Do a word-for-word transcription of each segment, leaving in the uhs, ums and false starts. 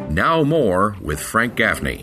Now more with Frank Gaffney.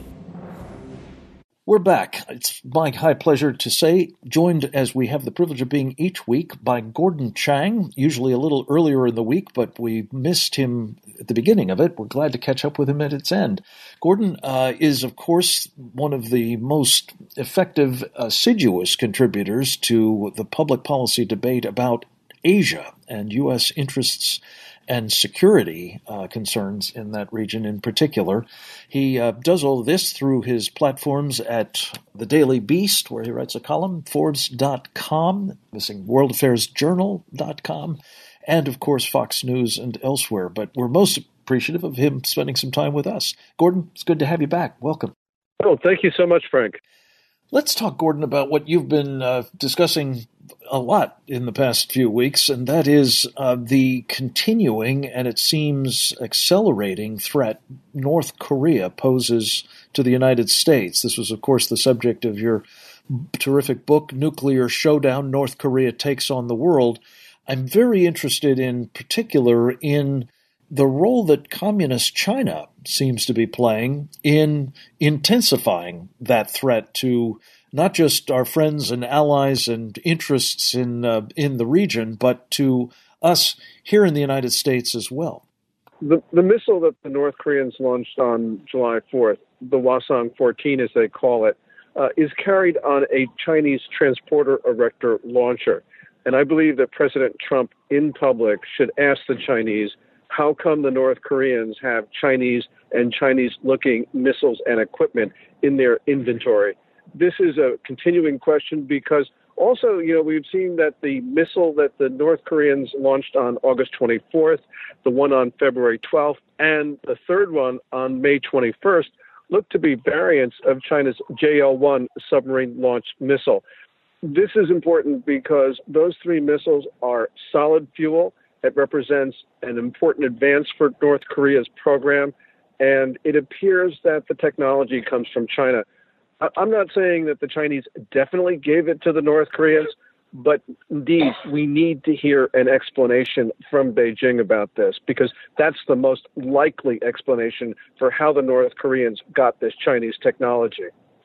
We're back. It's my high pleasure to say, joined as we have the privilege of being each week by Gordon Chang, usually a little earlier in the week, but we missed him at the beginning of it. We're glad to catch up with him at its end. Gordon uh, is, of course, one of the most effective, assiduous contributors to the public policy debate about Asia and U S interests and security uh, concerns in that region in particular. He uh, does all this through his platforms at The Daily Beast, where he writes a column, Forbes dot com, missing world affairs journal dot com, and, of course, Fox News and elsewhere. But we're most appreciative of him spending some time with us. Gordon, it's good to have you back. Welcome. Oh, thank you so much, Frank. Let's talk, Gordon, about what you've been uh, discussing a lot in the past few weeks, and that is uh, the continuing and it seems accelerating threat North Korea poses to the United States. This was, of course, the subject of your terrific book, Nuclear Showdown, North Korea Takes on the World. I'm very interested in particular in the role that communist China seems to be playing in intensifying that threat to not just our friends and allies and interests in uh, in the region, but to us here in the United States as well. The, the missile that the North Koreans launched on July fourth, the Hwasong fourteen as they call it, uh, is carried on a Chinese transporter erector launcher. And I believe that President Trump in public should ask the Chinese, how come the North Koreans have Chinese and Chinese-looking missiles and equipment in their inventory? This is a continuing question because also, you know, we've seen that the missile that the North Koreans launched on August twenty-fourth, the one on February twelfth, and the third one on May twenty-first look to be variants of China's J L one submarine-launched missile. This is important because those three missiles are solid fuel. It represents an important advance for North Korea's program, and it appears that the technology comes from China. I'm not saying that the Chinese definitely gave it to the North Koreans, but indeed, we need to hear an explanation from Beijing about this, because that's the most likely explanation for how the North Koreans got this Chinese technology.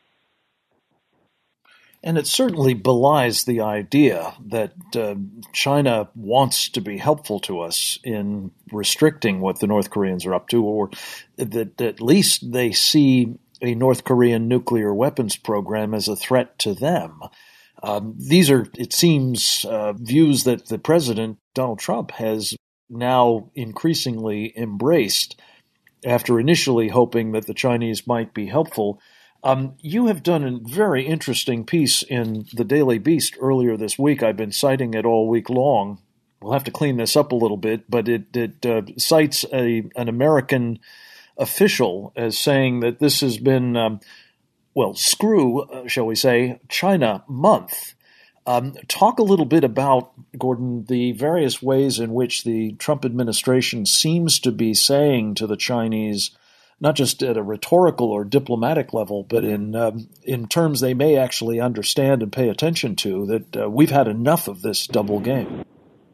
And it certainly belies the idea that uh, China wants to be helpful to us in restricting what the North Koreans are up to, or that at least they see a North Korean nuclear weapons program as a threat to them. Um, these are, it seems, uh, views that the president, Donald Trump, has now increasingly embraced after initially hoping that the Chinese might be helpful. Um, you have done a very interesting piece in the Daily Beast earlier this week. I've been citing it all week long. We'll have to clean this up a little bit, but it, it uh, cites a an American official as saying that this has been, um, well, screw, uh, shall we say, China month. Um, talk a little bit about, Gordon, the various ways in which the Trump administration seems to be saying to the Chinese, not just at a rhetorical or diplomatic level, but in um, in terms they may actually understand and pay attention to, that uh, we've had enough of this double game.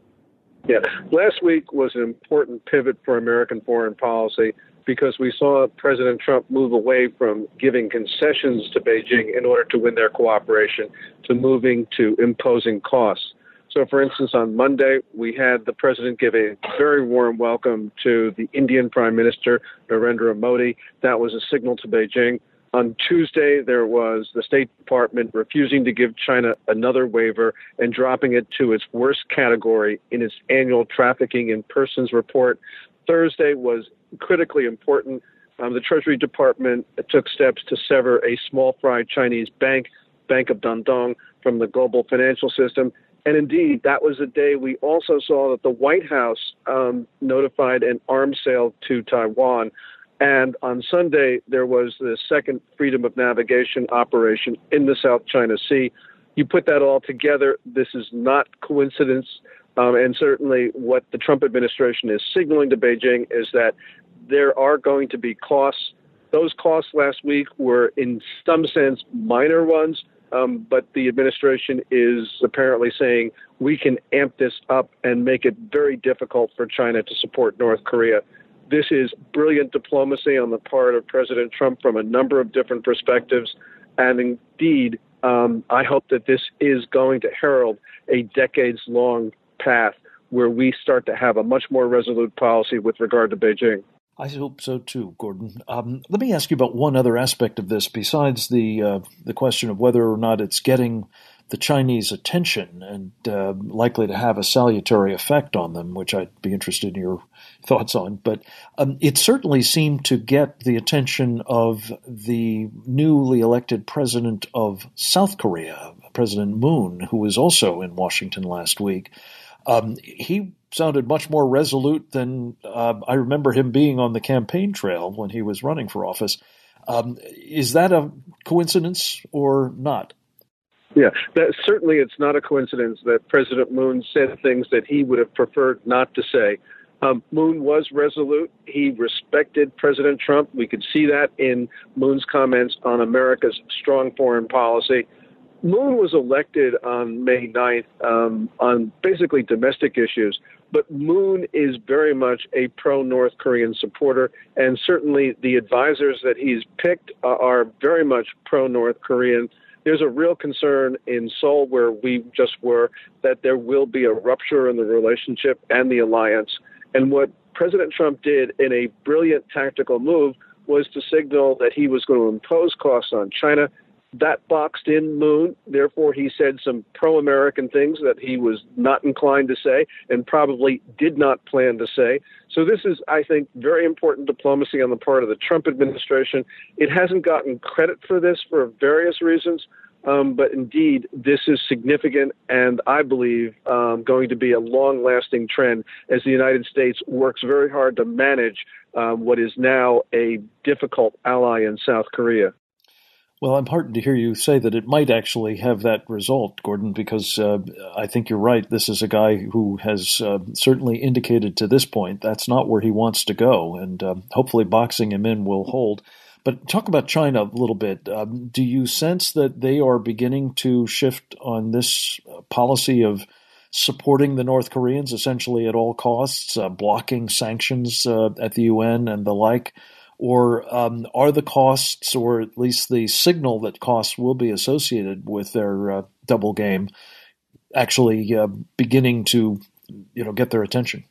Yeah, last week was an important pivot for American foreign policy because we saw President Trump move away from giving concessions to Beijing in order to win their cooperation to moving to imposing costs. So, for instance, on Monday, we had the president give a very warm welcome to the Indian Prime Minister, Narendra Modi. That was a signal to Beijing. On Tuesday, there was the State Department refusing to give China another waiver and dropping it to its worst category in its annual trafficking in persons report. Thursday was critically important. Um, the Treasury Department took steps to sever a small fry Chinese bank, Bank of Dandong, from the global financial system. And indeed, that was a day we also saw that the White House um, notified an arms sale to Taiwan. And on Sunday, there was the second freedom of navigation operation in the South China Sea. You put that all together, this is not coincidence. Um, and certainly what the Trump administration is signaling to Beijing is that there are going to be costs. Those costs last week were, in some sense, minor ones. Um, but the administration is apparently saying we can amp this up and make it very difficult for China to support North Korea. This is brilliant diplomacy on the part of President Trump from a number of different perspectives. And indeed, um, I hope that this is going to herald a decades-long path where we start to have a much more resolute policy with regard to Beijing. I hope so too, Gordon. Um, let me ask you about one other aspect of this, besides the uh, the question of whether or not it's getting the Chinese attention and uh, likely to have a salutary effect on them, which I'd be interested in your thoughts on. But um, it certainly seemed to get the attention of the newly elected president of South Korea, President Moon, who was also in Washington last week. Um, he sounded much more resolute than uh, I remember him being on the campaign trail when he was running for office. Um, is that a coincidence or not? Yeah, that, certainly it's not a coincidence that President Moon said things that he would have preferred not to say. Um, Moon was resolute. He respected President Trump. We could see that in Moon's comments on America's strong foreign policy. Moon was elected on May ninth um, on basically domestic issues, but Moon is very much a pro-North Korean supporter, and certainly the advisors that he's picked are very much pro-North Korean. There's a real concern in Seoul, where we just were, that there will be a rupture in the relationship and the alliance. And what President Trump did in a brilliant tactical move was to signal that he was going to impose costs on China. That boxed in Moon. Therefore, he said some pro-American things that he was not inclined to say and probably did not plan to say. So this is, I think, very important diplomacy on the part of the Trump administration. It hasn't gotten credit for this for various reasons, um, but indeed, this is significant and I believe um, going to be a long-lasting trend as the United States works very hard to manage um, what is now a difficult ally in South Korea. Well, I'm heartened to hear you say that it might actually have that result, Gordon, because uh, I think you're right. This is a guy who has uh, certainly indicated to this point that's not where he wants to go, and uh, hopefully boxing him in will hold. But talk about China a little bit. Um, do you sense that they are beginning to shift on this policy of supporting the North Koreans essentially at all costs, uh, blocking sanctions uh, at the U N and the like? Or um, are the costs, or at least the signal that costs will be associated with their uh, double game, actually uh, beginning to, you know, get their attention?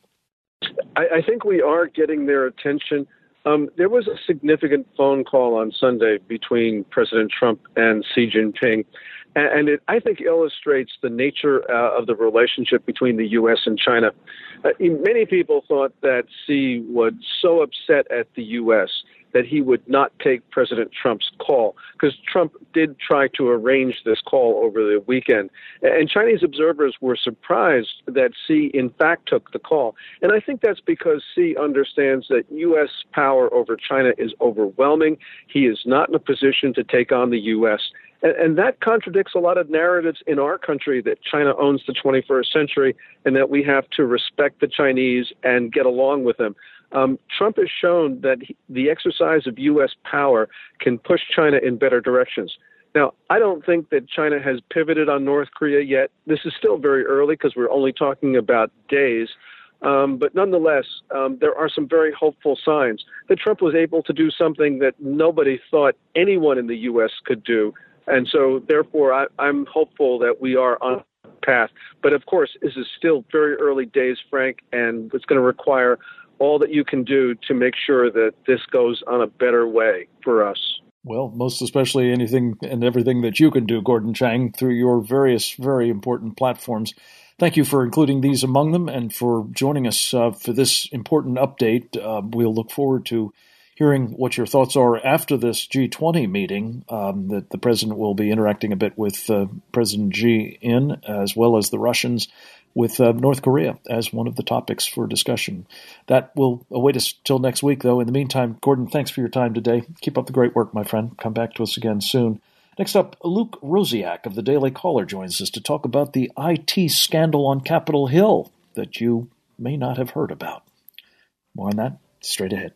I, I think we are getting their attention. Um, there was a significant phone call on Sunday between President Trump and Xi Jinping, and, and it, I think, illustrates the nature uh, of the relationship between the U S and China. Uh, many people thought that Xi was so upset at the U S that he would not take President Trump's call, because Trump did try to arrange this call over the weekend. And Chinese observers were surprised that Xi, in fact, took the call. And I think that's because Xi understands that U S power over China is overwhelming. He is not in a position to take on the U S. And, and that contradicts a lot of narratives in our country that China owns the twenty-first century and that we have to respect the Chinese and get along with them. Um, Trump has shown that he, the exercise of U S power can push China in better directions. Now, I don't think that China has pivoted on North Korea yet. This is still very early because we're only talking about days. Um, but nonetheless, um, there are some very hopeful signs that Trump was able to do something that nobody thought anyone in the U S could do. And so, therefore, I, I'm hopeful that we are on a path. But, of course, this is still very early days, Frank, and it's going to require all that you can do to make sure that this goes on a better way for us. Well, most especially anything and everything that you can do, Gordon Chang, through your various very important platforms. Thank you for including these among them and for joining us uh, for this important update. Uh, we'll look forward to hearing what your thoughts are after this G twenty meeting um, that the president will be interacting a bit with uh, President Xi in, as well as the Russians, with uh, North Korea as one of the topics for discussion. That will await us till next week, though. In the meantime, Gordon, thanks for your time today. Keep up the great work, my friend. Come back to us again soon. Next up, Luke Rosiak of the Daily Caller joins us to talk about the I T scandal on Capitol Hill that you may not have heard about. More on that straight ahead.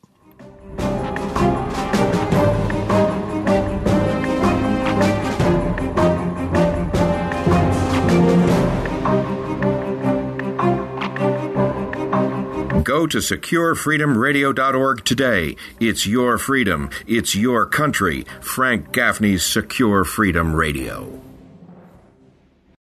Go Go to secure freedom radio dot org today. It's your freedom. It's your country. Frank Gaffney's Secure Freedom Radio.